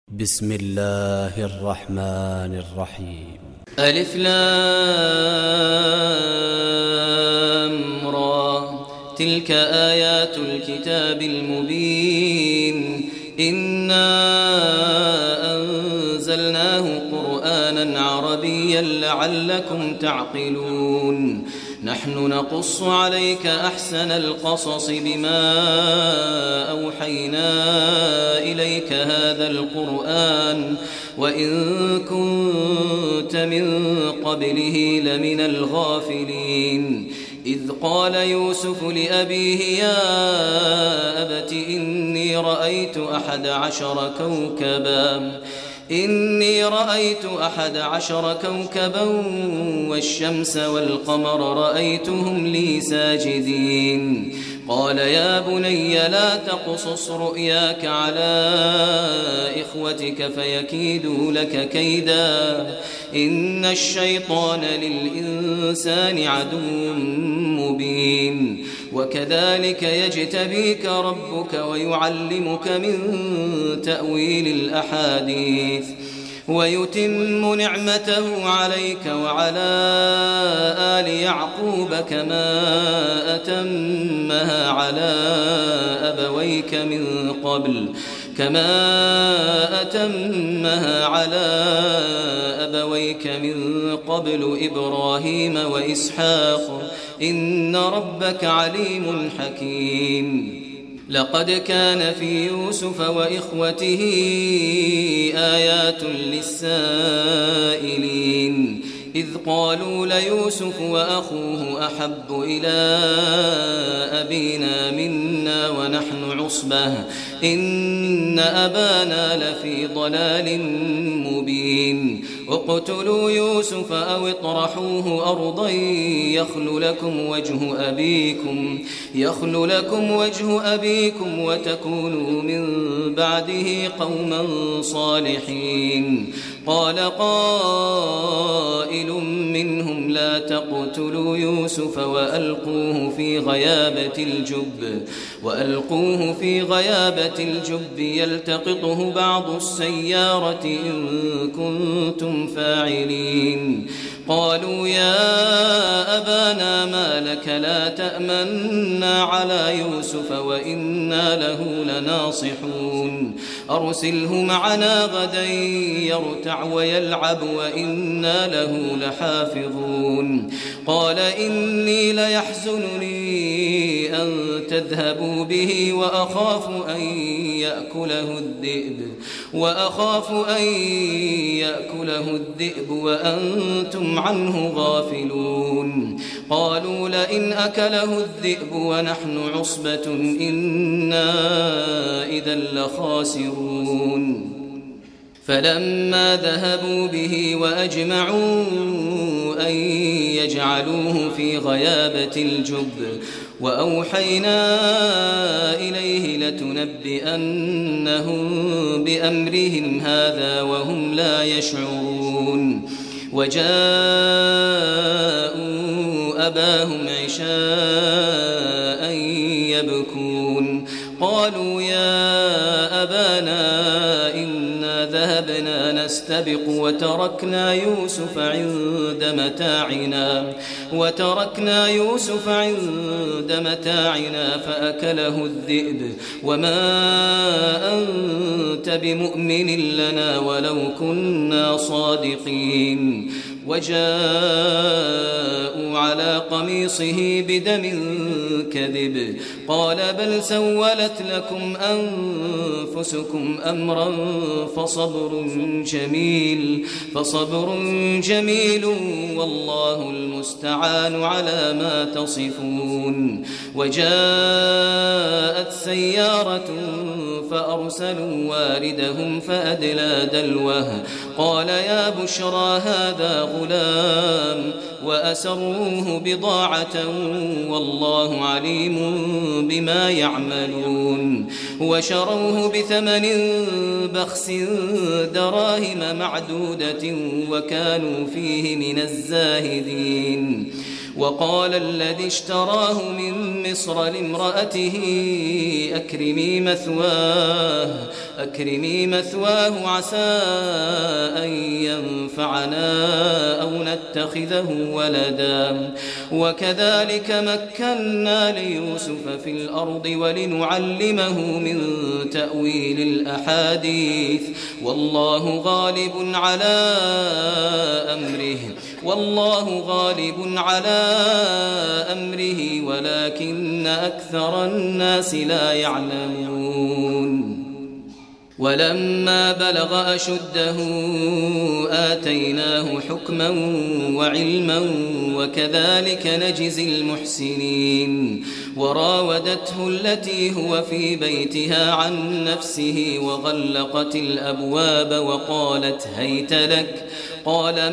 بسم الله الرحمن الرحيم. ألف لام را تلك آيات الكتاب المبين إنا أنزلناه قرآنا عربيا لعلكم تعقلون نحن نقص عليك أحسن القصص بما أوحينا إليك هذا القرآن وإن كنت من قبله لمن الغافلين إذ قال يوسف لأبيه يا أبت إني رأيت أحد عشر كوكبا والشمس والقمر رأيتهم لي ساجدين قال يا بني لا تقصص رؤياك على إخوتك فيكيدوا لك كيدا إن الشيطان للإنسان عدو مبين وكذلك يجتبيك ربك ويعلمك من تأويل الأحاديث ويتم نعمته عليك وعلى آل يعقوب كما أتمها على أبويك من قبل إبراهيم وإسحاق إن ربك عليم حكيم لقد كان في يوسف وإخوته آيات للسائلين إذ قالوا ليوسف وأخوه أحب إلى أبينا منا ونحن عصبة إن أبانا لفي ضلال مبين اقتلوا يوسف أو اطرحوه أرضا يخل لكم وجه أبيكم وتكونوا من بعده قوما صالحين قال قائل منهم لا تقتلوا يوسف وألقوه في غيابة الجب يلتقطه بعض السيارة إن كنتم فاعلين قالوا يا أبانا ما لك لا تأمنا على يوسف وإنا له لناصحون أرسله معنا غدا يرتع ويلعب وإنا له لحافظون قال إني ليحزنني أن تذهبوا به وأخاف أن يأكله الذئب وأنتم عنه غافلون قالوا لئن أكله الذئب ونحن عصبة إنا إذا لخاسرون فلما ذهبوا به وأجمعوا أن يجعلوه في غيابة الجب وأوحينا إليه لتنبئنهم بأمرهم هذا وهم لا يشعرون وجاءوا أباهم عشاء يبكون قالوا يا أبانا إنا ذهبنا نستبق وتركنا يوسف عند متاعنا فأكله الذئب وما أنت بمؤمن لنا ولو كنا صادقين وجاءوا على قميصه بدم كذب قال بل سولت لكم أنفسكم أمرا فصبر جميل والله المستعان على ما تصفون وجاءت سيارة فأرسلوا واردهم فأدلى دلوه قال يا بشرى هذا غلام وأسروه بضاعة والله عليم بما يعملون وشروه بثمن بخس دراهم معدودة وكانوا فيه من الزاهدين وقال الذي اشتراه من مصر لامرأته أكرمي مثواه أكرمي مثواه عسى أن ينفعنا أو نتخذه ولدا وكذلك مكنا ليوسف في الأرض ولنعلمه من تأويل الأحاديث والله غالب على أمره ولكن أكثر الناس لا يعلمون ولما بلغ أشده آتيناه حكما وعلما وكذلك نجزي المحسنين وراودته التي هو في بيتها عن نفسه وغلقت الأبواب وقالت هيت لك قال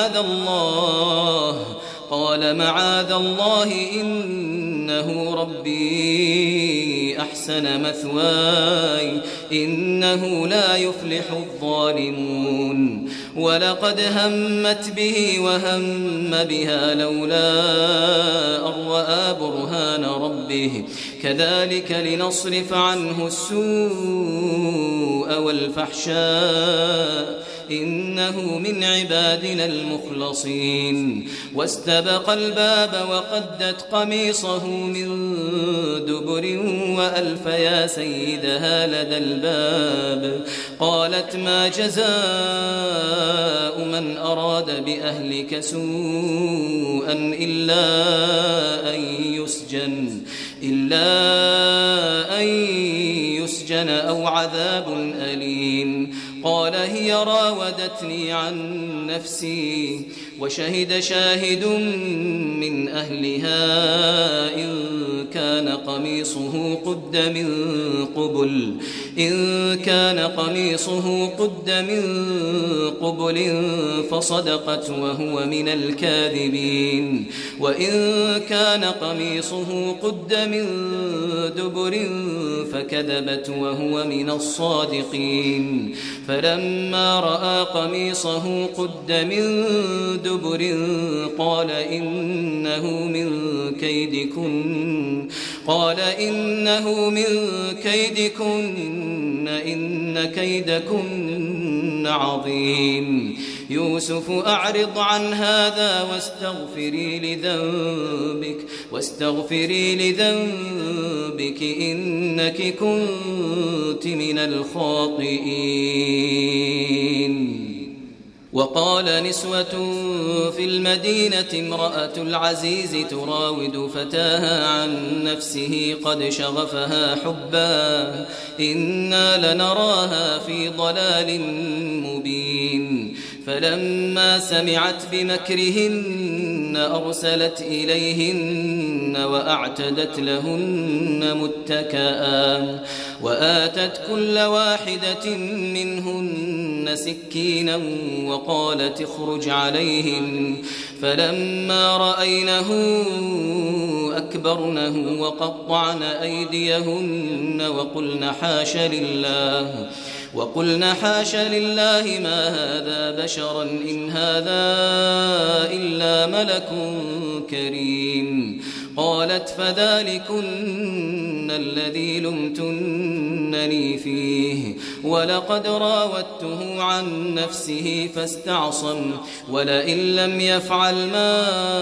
معاذ الله إنه ربي أحسن مثواي إنه لا يفلح الظالمون ولقد همت به وهم بها لولا أن رأى برهان ربه كذلك لنصرف عنه السوء والفحشاء إنه من عبادنا المخلصين واستبق الباب وقدت قميصه من دبر وألف يا سيدها لدى الباب قالت ما جزاء من أراد بأهلك سوءا إلا أن يسجن أو عذاب أليم قال هي راودتني عن نفسي وشهد شاهد من أهلها إن كان قميصه قد من قبل فصدقت وهو من الكاذبين وإن كان قميصه قد من دبر فكذبت وهو من الصادقين فلما رأى قميصه قد من دبر قال إنه من كيدكن إن كيدكن عظيم يوسف أعرض عن هذا واستغفري لذنبك إنك كنت من الخاطئين وقال نسوة في المدينة امرأة العزيز تراود فتاها عن نفسه قد شغفها حبا إنا لنراها في ضلال مبين فلما سمعت بمكرهن أرسلت إليهن وأعتدت لهن متكئا وآتت كل واحدة منهن سكينا وقالت اخرج عليهن فلما رأينه أكبرنه وقطعن أيديهن وقلن حاش لله ما هذا بشرا إن هذا إلا ملك كريم قالت فذلكن الذي لمتنني فيه ولقد راودته عن نفسه فاستعصم ولئن لم يفعل ما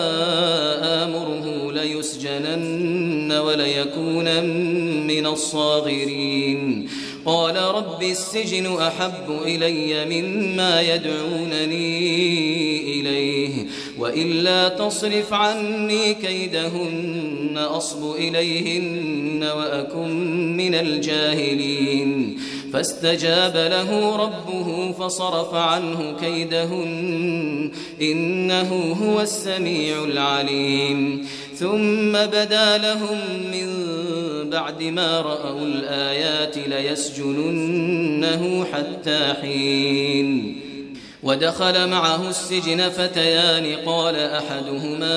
آمره ليسجنن وليكون من الصاغرين قال رب السجن أحب إلي مما يدعونني إليه وإلا تصرف عني كيدهن أصب إليهن وأكن من الجاهلين فاستجاب له ربه فصرف عنه كيدهن إنه هو السميع العليم ثم بدا لهم من بعد ما رأوا الآيات ليسجننه حتى حين ودخل معه السجن فتيان قال أحدهما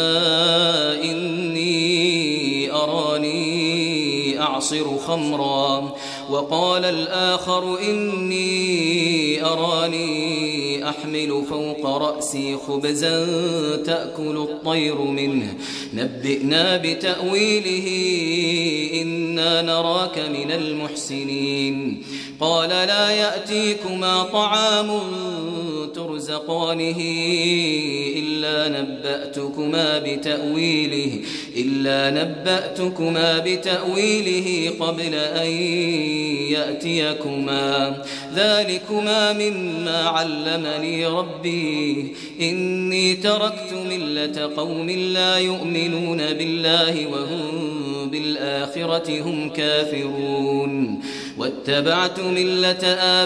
إني أراني أعصر خمرا وقال الآخر إني أراني أحمل فوق رأسي خبزا تأكل الطير منه نبئنا بتأويله إنا نراك من المحسنين قال لا يأتيكما طعام ترزقانه إلا نبأتكما بتأويله قبل أن يأتيكما ذلكما مما علمني ربي إني تركت ملة قوم لا يؤمنون بالله وهم بالآخرة هم كافرون واتبعت ملة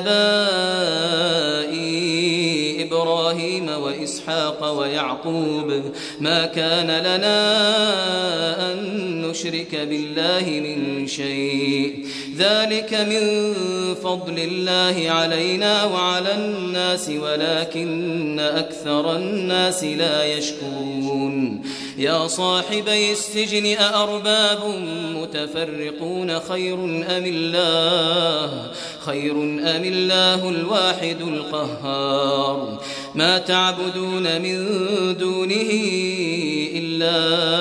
آبائي إبراهيم وإسحاق ويعقوب ما كان لنا أن نشرك بالله من شيء ذلك من فضل الله علينا وعلى الناس ولكن أكثر الناس لا يشكرون يا صاحبي السجن أأرباب متفرقون خير أم الله الواحد القهار ما تعبدون من دونه إلا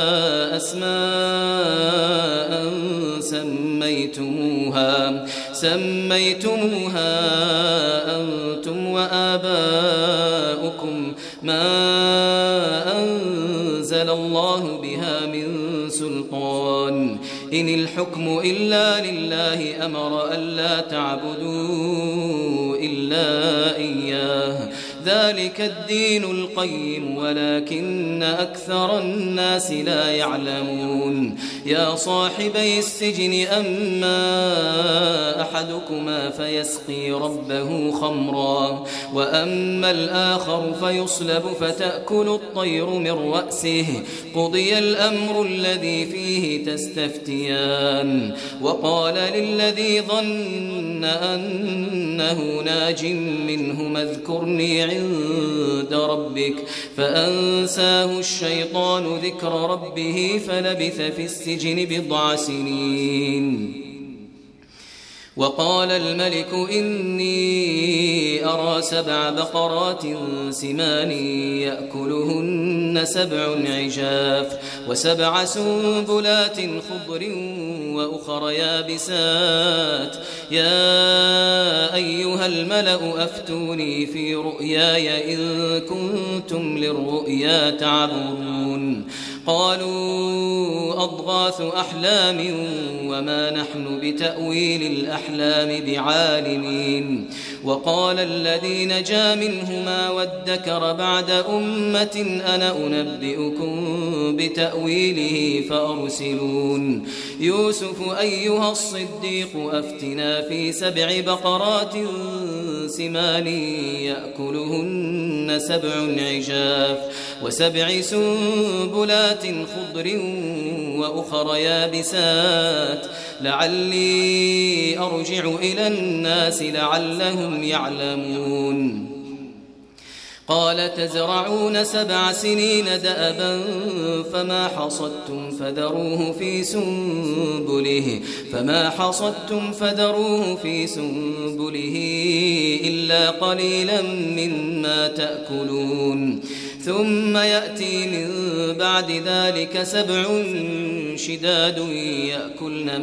أسماء سميتموها أنتم وآباؤكم ما أنزل الله بها من سلطان إن الحكم إلا لله أمر ألا تعبدوا إلا إياه ذلك الدين القيم ولكن أكثر الناس لا يعلمون يا صاحبي السجن أما أحدكما فيسقي ربه خمرا وأما الآخر فيصلب فتأكل الطير من رأسه قضي الأمر الذي فيه تستفتيان وقال للذي ظن أنه ناج منهما اذكرني عند ربك فأنساه الشيطان ذكر ربه فلبث في السجن بضع سنين وقال الملك إني أرى 7 بقرات سمان يأكلهن 7 عجاف و7 سنبلات خضر وأخر يابسات يا أيها الملأ أفتوني في رؤياي إن كنتم للرؤيا تعبرون قالوا أضغاث أحلام وما نحن بتأويل الأحلام بعالمين وقال الذي نجا منهما وادكر بعد أمة أنا أنبئكم بتأويله فأرسلون يوسف أيها الصديق أفتنا في 7 بقرات سمان يأكلهن 7 عجاف و7 سنبلات خضر وأخر يابسات لعلي أرجع إلى الناس لعلهم يعلمون قال تزرعون 7 سنين دأبا فما حصدتم فذروه في سنبله إلا قليلا مما تأكلون ثم يأتي من بعد ذلك 7 شداد يأكلن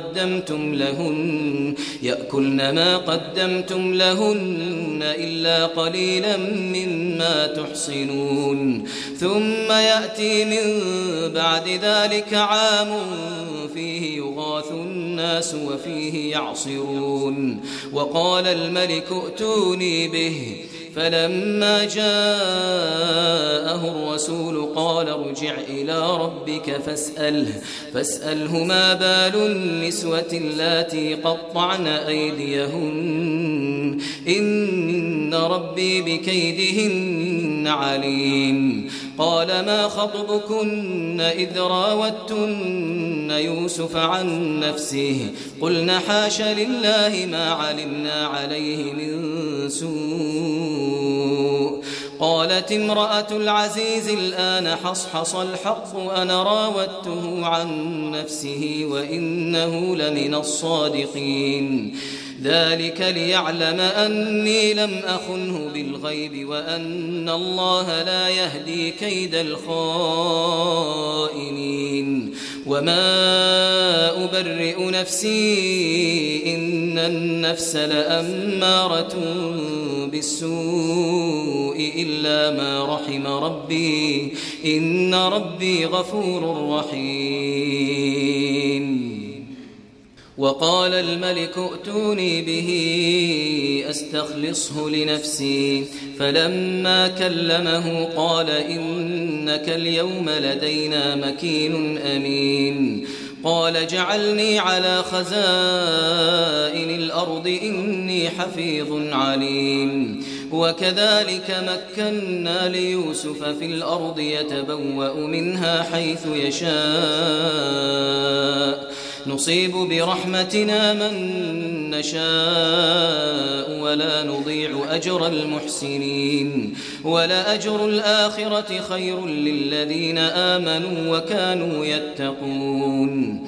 ما قدمتم لهن إلا قليلا مما تحصنون ثم يأتي من بعد ذلك عام فيه يغاث الناس وفيه يعصرون وقال الملك ائتوني به فلما جاءه الرسول قال ارجع إلى ربك فاسأله ما بال النسوة اللاتي قطعن أيديهن إن ربي بكيدهن عليم قال ما خطبكن إذ راوتن يوسف عن نفسه قلنا حاش لله ما علمنا عليه من سوء قالت امرأة العزيز الآن حصحص الحق أنا راودته عن نفسه وإنه لمن الصادقين ذلك ليعلم أني لم أخنه بالغيب وأن الله لا يهدي كيد الخائنين وما أبرئ نفسي إن النفس لأمارة بالسوء إلا ما رحم ربي إن ربي غفور رحيم. وقال الملك ائتوني به أستخلصه لنفسي فلما كلمه قال إنك اليوم لدينا مكين أمين. قال جعلني على خزائن الأرض إني حفيظ عليم. وكذلك مكنا ليوسف في الأرض يتبوأ منها حيث يشاء نصيب برحمتنا من نشاء ولا نضيع أجر المحسنين ولأجر الآخرة خير للذين آمنوا وكانوا يتقون.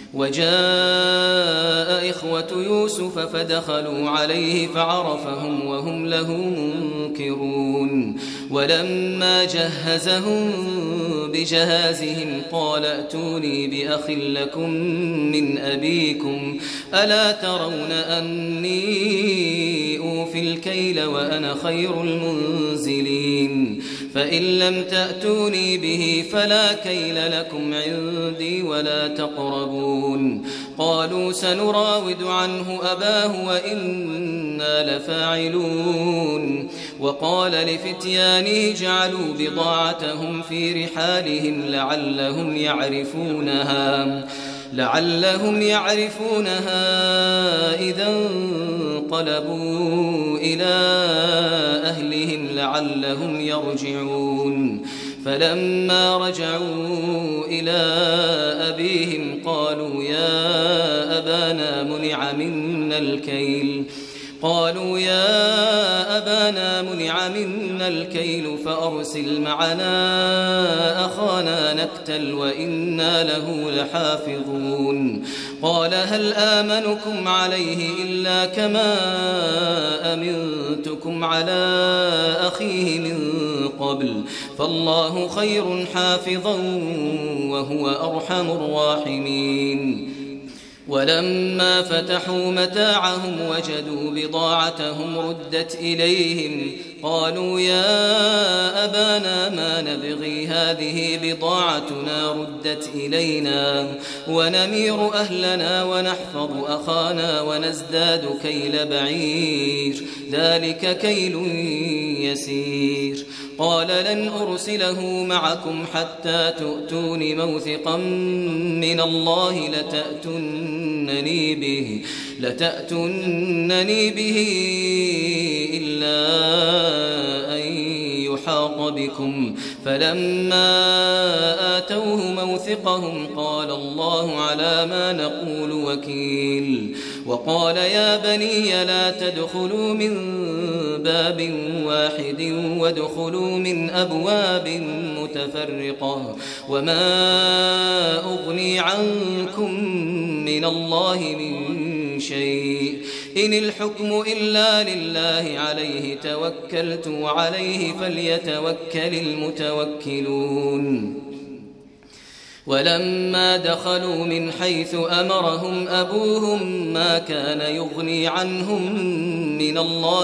وجاء إخوة يوسف فدخلوا عليه فعرفهم وهم له منكرون. ولما جهزهم بجهازهم قال ائتوني بأخ لكم من أبيكم ألا ترون أني أوفي الكيل وأنا خير المنزلين فإن لم تأتوني به فلا كيل لكم عندي ولا تقربون. قالوا سنراود عنه أباه وإنا لفاعلون. وقال لفتيانه جعلوا بضاعتهم في رحالهم لعلهم يعرفونها إذا انقلبوا إلى أهلهم لعلهم يرجعون. فلما رجعوا إلى أبيهم قالوا يا أبانا منع منا الكيل فأرسل معنا أخانا نكتل وإنا له لحافظون. قال هل آمنكم عليه إلا كما أمنتكم على أخيه من قبل فالله خير حافظا وهو أرحم الراحمين. ولما فتحوا متاعهم وجدوا بضاعتهم ردت إليهم قالوا يا أبانا ما نبغي هذه بضاعتنا ردت إلينا ونمير أهلنا ونحفظ أخانا ونزداد كيل بعير ذلك كيل يسير. قال لن أرسله معكم حتى تؤتون موثقا من الله لتأتونني به إلا أن يحاط بكم. فلما آتوه موثقهم قال الله على ما نقول وكيل. وقال يا بني لا تدخلوا من باب واحد وادخلوا من أبواب متفرقة وما أغني عنكم من الله من شيء إن الحكم إلا لله عليه توكلت وعليه فليتوكل المتوكلون. ولما دخلوا من حيث أمرهم أبوهم ما كان يغني عنهم من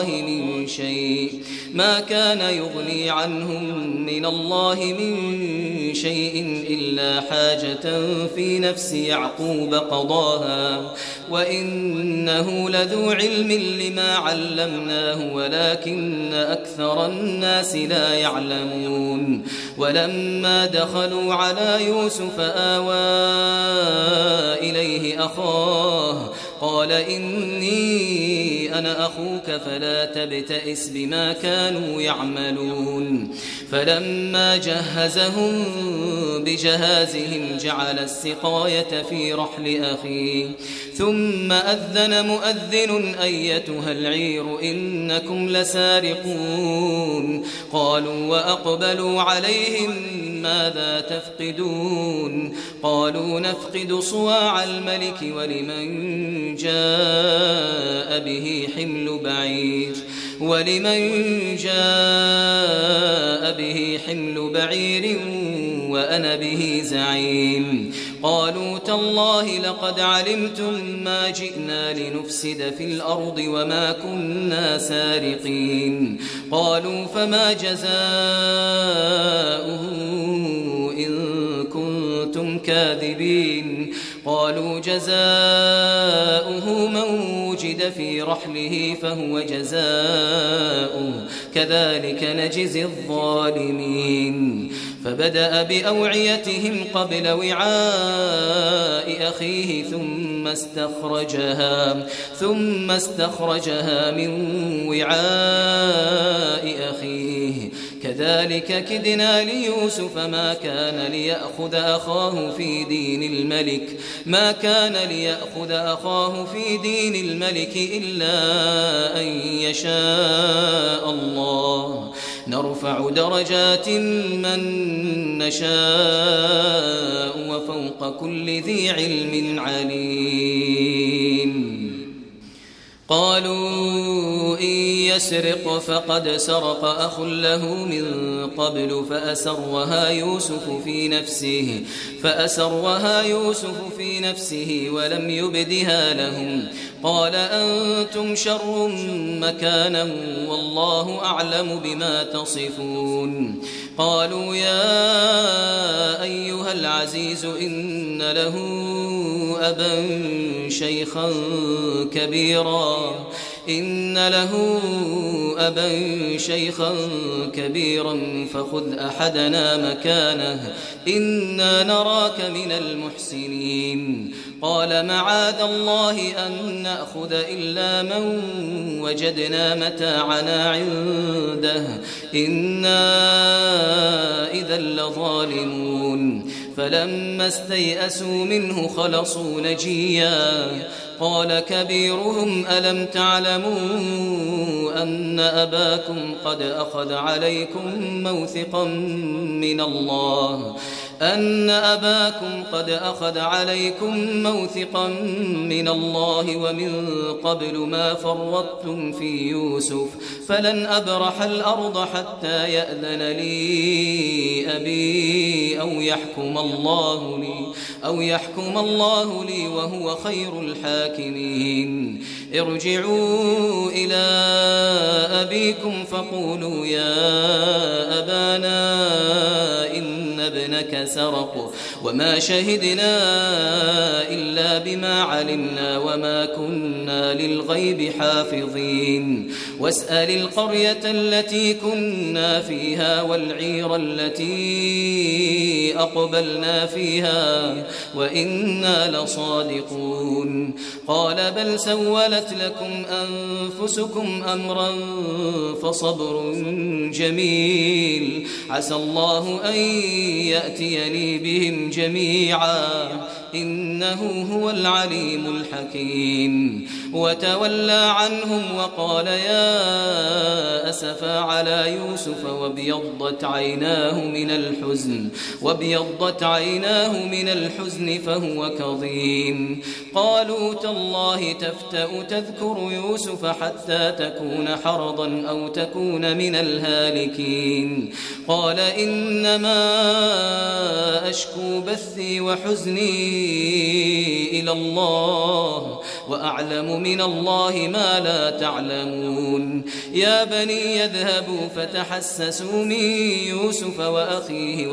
الله من شيء إلا حاجة في نفس يعقوب قضاها وإنه لذو علم لما علمناه ولكن أكثر الناس لا يعلمون. ولما دخلوا على يوسف آوى إليه أخاه قال إني أنا أخوك فلا تبتئس بما كانوا يعملون. فلما جهزهم بجهازهم جعل السقاية في رحل أخيه ثم أذن مؤذن أيتها العير إنكم لسارقون. قالوا وأقبلوا عليهم ماذا تفقدون؟ قالوا نفقد صواع الملك ولمن جاء به حمل بعير وأنا به زعيم. قالوا تالله لقد علمتم ما جئنا لنفسد في الأرض وما كنا سارقين. قالوا فما جزاؤه إن كنتم كاذبين. قالوا جزاؤه من وجد في رحله فهو جزاؤه كذلك نجزي الظالمين. فبدأ بأوعيتهم قبل وعاء أخيه ثم استخرجها من وعاء أخيه كذلك كدنا ليوسف ما كان ليأخذ أخاه في دين الملك إلا أن يشاء الله نرفع درجات من نشاء وفوق كل ذي علم عليم. قالوا إن يسرق فقد سرق أخ له من قبل فأسرها يوسف في نفسه ولم يبدها لهم. قال أنتم شر مكانا والله أعلم بما تصفون. قالوا يا أيها العزيز إن له أبا شيخا كبيرا فخذ أحدنا مكانه إنا نراك من المحسنين. قال معاذ الله أن نأخذ إلا من وجدنا متاعنا عنده إنا إذا لظالمون. فلما استيئسوا منه خلصوا نجيا. قال كبيرهم ألم تعلموا أن أباكم قد أخذ عليكم موثقا من الله ومن قبل ما فرطتم في يوسف فلن أبرح الأرض حتى يأذن لي أبي أو يحكم الله لي وهو خير الحاكمين. ارجعوا إلى أبيكم فقولوا يا أبانا إن ابنك سرق وما شهدنا إلا بما علمنا وما كنا للغيب حافظين. واسأل القرية التي كنا فيها والعير التي أقبلنا فيها وإنا لصادقون. قال بل سولت لكم أنفسكم أمرا فصبر جميل عسى الله أن يأتيني بهم جميعا إنه هو العليم الحكيم. وتولى عنهم وقال يا أسفا على يوسف وابيضت عيناه من الحزن فهو كظيم. قالوا تالله تفتأ تذكر يوسف حتى تكون حرضا أو تكون من الهالكين. قال إنما أشكو بثي وحزني إلى الله وأعلم من الله ما لا تعلمون. يا بني يذهبوا فتحسسوا من يوسف وأخيه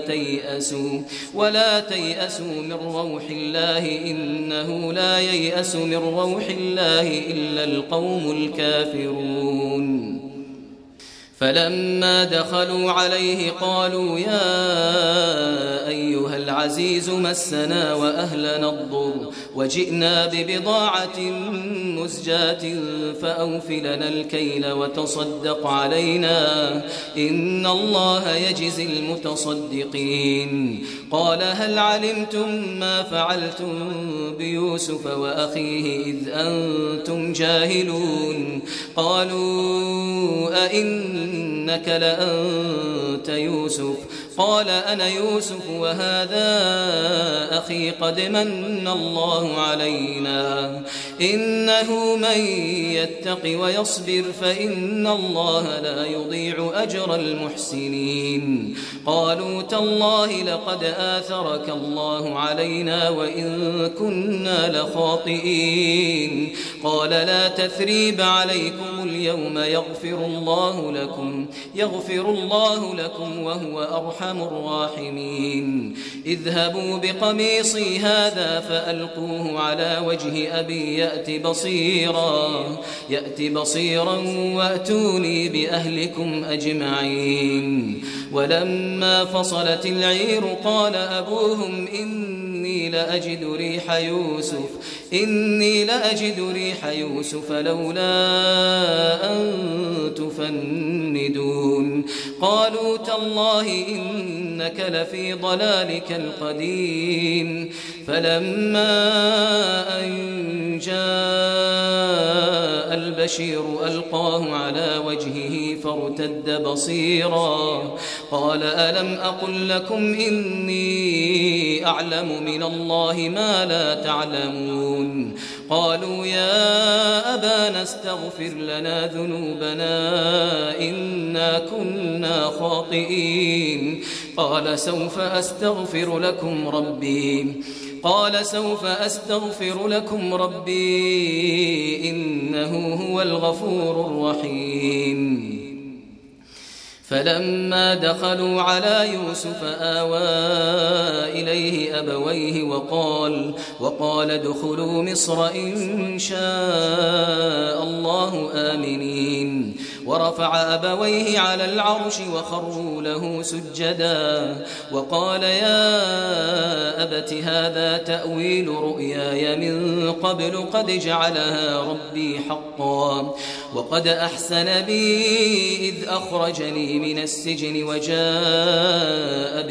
ولا تيأسوا من روح الله إنه لا ييأس من روح الله إلا القوم الكافرون. فلما دخلوا عليه قالوا يا أيها العزيز مسنا وأهلنا الضر وجئنا ببضاعة مزجاة فأوفلنا الكيل وتصدق علينا إن الله يجزي المتصدقين. قال هل علمتم ما فعلتم بيوسف وأخيه إذ أنتم جاهلون. قالوا أئنك لأنت يوسف قال أنا يوسف وهذا أخي قد من الله علينا إنه من يتق ويصبر فإن الله لا يضيع أجر المحسنين قالوا تالله لقد آثرك الله علينا وإن كنا لخاطئين قال لا تثريب عليكم اليوم يغفر الله لكم وهو أرحم الراحمين اذهبوا بقميصي هذا فألقوه على وجه أبي يأت بصيرا وأتوني بأهلكم أجمعين ولما فصلت العير قال أبوهم إني لأجد ريح يوسف لولا أن تفندون قالوا تالله إنك لفي ضلالك القديم فلما أن جاء البشير ألقاه على وجهه فارتد بصيرا قال ألم أقل لكم إني أعلم من الله ما لا تعلمون قالوا يا أبانا استغفر لنا ذنوبنا إنا كنا خاطئين قال سوف أستغفر لكم ربي إنه هو الغفور الرحيم فلما دخلوا على يوسف آوى إليه أبويه وقال ادخلوا مصر إن شاء الله آمنين ورفع أبويه على العرش وخروا له سجدا وقال يا أبت هذا تأويل رؤياي من قبل قد جعلها ربي حقا وقد أحسن بي إذ أخرجني من السجن وجاء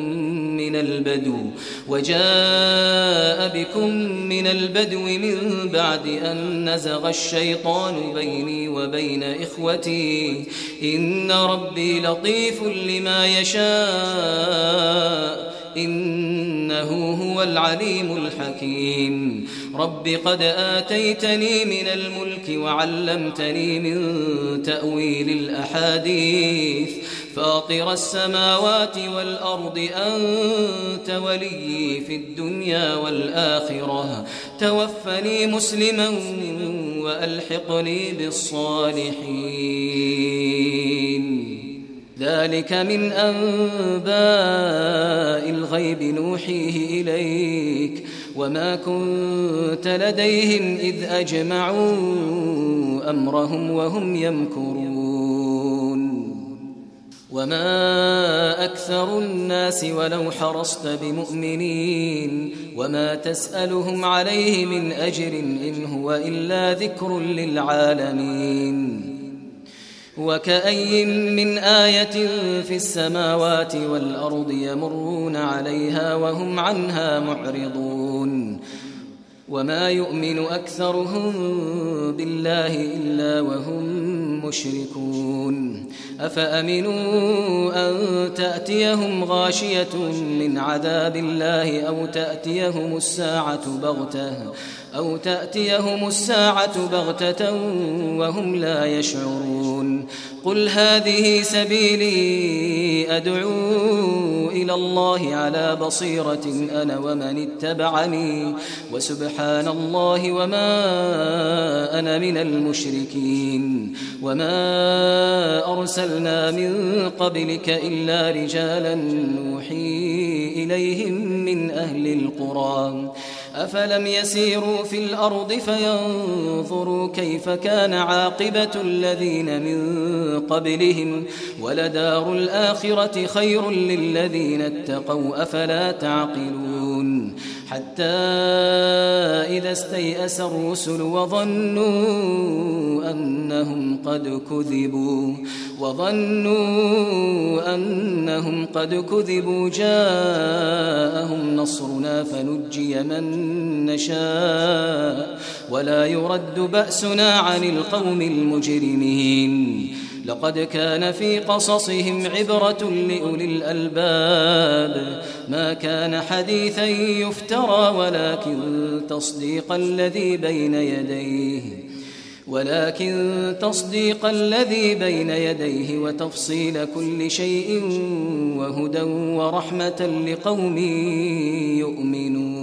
بكم من البدو من بعد أن نزغ الشيطان بيني وبين إخوتي إن ربي لطيف لما يشاء إنه هو العليم الحكيم رب قد آتيتني من الملك وعلمتني من تأويل الأحاديث فاطر السماوات والأرض أنت ولي في الدنيا والآخرة توفني مسلما وألحقني بالصالحين ذلك من أنباء الغيب نوحيه إليك وما كنت لديهم إذ أجمعوا أمرهم وهم يمكرون وما أكثر الناس ولو حرصت بمؤمنين وما تسألهم عليه من أجر إن هو إلا ذكر للعالمين وكأي من آية في السماوات والأرض يمرون عليها وهم عنها معرضون وما يؤمن أكثرهم بالله إلا وهم مشركون أفأمنوا أن تأتيهم غاشية من عذاب الله أو تأتيهم الساعة بغتة وهم لا يشعرون قل هذه سبيلي أدعو إلى الله على بصيرة أنا ومن اتبعني وسبحان الله وما أنا من المشركين وما أرسلنا من قبلك إلا رجالا نوحي إليهم من أهل القرى أفلم يسيروا في الأرض فينظروا كيف كان عاقبة الذين من قبلهم ولدار الآخرة خير للذين اتقوا أفلا تعقلون حتى إذا استيأس الرسل وظنوا أنهم قد كذبوا جاءهم نصرنا فنجي من نشاء ولا يرد بأسنا عن القوم المجرمين لقد كان في قصصهم عبرة لأولي الألباب ما كان حديثا يفترى ولكن تصديق الذي بين يديه وتفصيل كل شيء وهدى ورحمة لقوم يؤمنون.